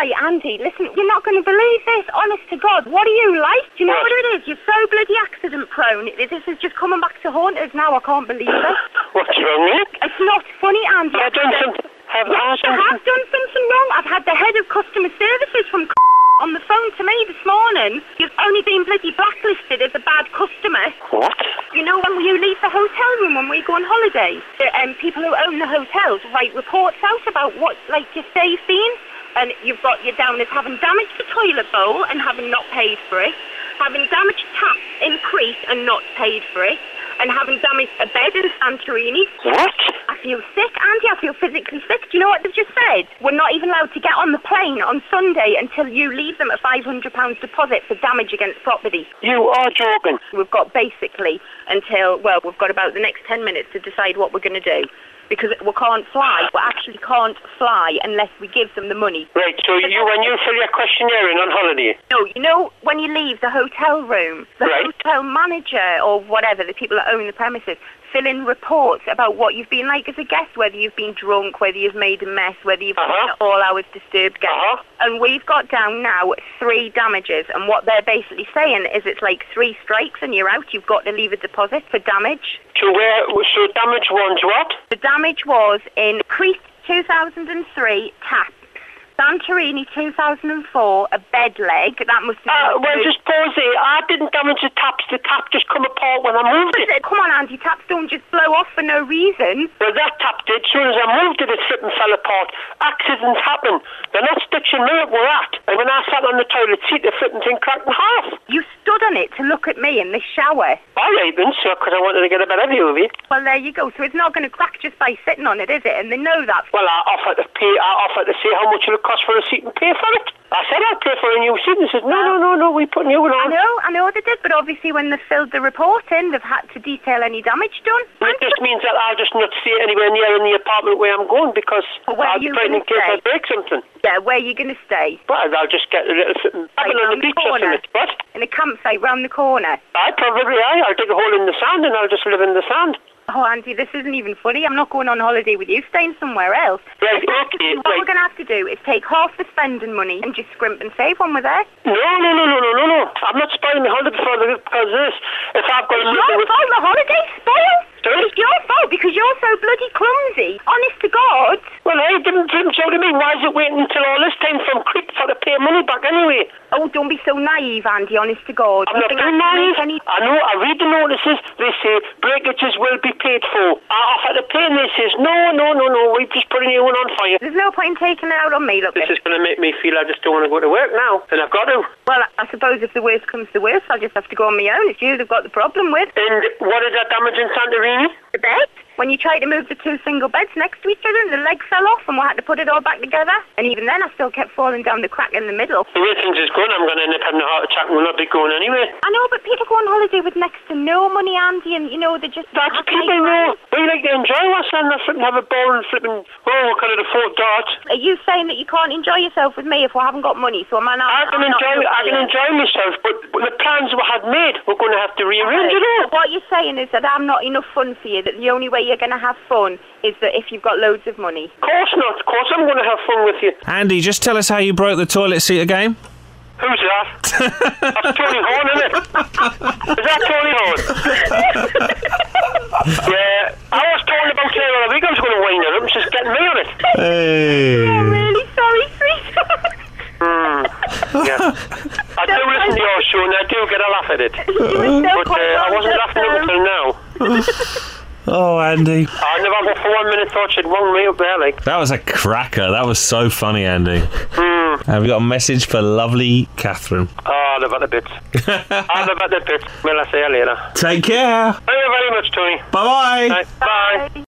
Right, Andy, listen, you're not going to believe this, honest to God. What are you like? Do you know what it is? You're so bloody accident prone. This is just coming back to haunt us now. I can't believe it. What's wrong, Nick? It's not funny, Andy. Have I done something? I have done something wrong. I've had the head of customer services from on the phone to me this morning. You've only been bloody blacklisted as a bad customer. What? You know, when you leave the hotel room when we go on holiday, people who own the hotels write reports out about what, like, your stay's been, and you've got you down as having damaged the toilet bowl and having not paid for it, having damaged taps in Crete and not paid for it, and having damaged a bed in Santorini. What? I feel sick, Andy. I feel physically sick. Do you know what they've just said? We're not even allowed to get on the plane on Sunday until you leave them a £500 deposit for damage against property. You are joking. We've got basically until, well, we've got about the next 10 minutes to decide what we're going to do. Because we can't fly. We actually can't fly unless we give them the money. Right, so when you fill your questionnaire in on holiday? No, you know, when you leave the hotel room, the hotel manager or whatever, the people that own the premises, fill in reports about what you've been like as a guest, whether you've been drunk, whether you've made a mess, whether you've been at all hours disturbed guest. And we've got down now 3 damages, and what they're basically saying is it's like 3 strikes and you're out. You've got to leave a deposit for damage. So damage one's what? The damage was in Crete 2003, tap. Santorini 2004, a bed leg. That must have been... well, just pause there. I didn't damage the taps. The tap just come apart when I moved it. Come on, Andy. Taps don't just blow off for no reason. Well, that tap did. As soon as I moved it, it slipped and fell apart. Accidents happen. They're not stitching me up where at. And when I sat on the toilet seat, the flipping thing cracked in half. You stood on it to look at me in the shower. All right, then, sir, because I wanted to get a better view of you. Well, there you go. So it's not going to crack just by sitting on it, is it? And they know that. Well, I offered to see how much it would cost for a seat and pay for it. I said I'd pay for a new seat, and they said, no, we put a new one on. I know they did, but obviously when they filled the report in, they've had to detail any damage done. It just means that I'll just not stay anywhere near in the apartment where I'm going, because I'll be frightened in case I break something. Yeah, where are you going to stay? Well, I'll just get a little cabin on the beach or something. What? In a campsite round the corner? I'll dig a hole in the sand and I'll just live in the sand. Oh, Auntie, this isn't even funny. I'm not going on holiday with you. Staying somewhere else. Right, okay. What we're going to have to do is take half the spending money and just scrimp and save when we're there. No. I'm not spoiling the holiday because of this. If I've got It's your fault the holiday's spoiled. Sorry? It's your fault because you're so bloody clumsy. Honest to God. Well, I didn't show to me. Why is it waiting until all this time from Crete for to pay money back anyway? Oh, don't be so naive, Andy, honest to God. I'm not being naive. I know, I read the notices. They say breakages will be paid for. I offer to pay and they says, no, we just put a new one on for you. There's no point in taking it out on me, look. This is going to make me feel I just don't want to go to work now, and I've got to. Well, I suppose if the worst comes to the worst, I'll just have to go on my own. It's you they've got the problem with. And what is that damage in Santorini? The bed. When you tried to move the 2 single beds next to each other and the leg fell off and we had to put it all back together. And even then I still kept falling down the crack in the middle. The way things is going, I'm going to end up having a heart attack and we'll not be going anyway. I know, but people go on holiday with next to no money, Andy, and, you know, they just... That's people know. We like to enjoy ourselves and flipping have a ball and flipping, we can't afford darts. Are you saying that you can't enjoy yourself with me if we haven't got money? So I can enjoy myself, but the plans we had made, we're going to have to rearrange it all. What you're saying is that I'm not enough fun for you, that the only way you're going to have fun is that if you've got loads of money. Of course not. Of course I'm going to have fun with you. Andy, just tell us how you broke the toilet seat again. Who's that? That's Tony Horn, isn't it? Is that Tony Horn? Yeah. I was told about it the other week. I was going to wind it up and she's getting me on it. Hey. I'm really sorry, sweetheart. Yeah. I do listen to your show and I do get a laugh at it. But I wasn't laughing up until now. Oh, Andy. I never for 1 minute thought she'd wound me up there, like. That was a cracker. That was so funny, Andy. Have you got a message for lovely Catherine? Oh, I've had a bit. Well, I'll say you later. Take care. Thank you very much, Tony. Bye-bye. Bye.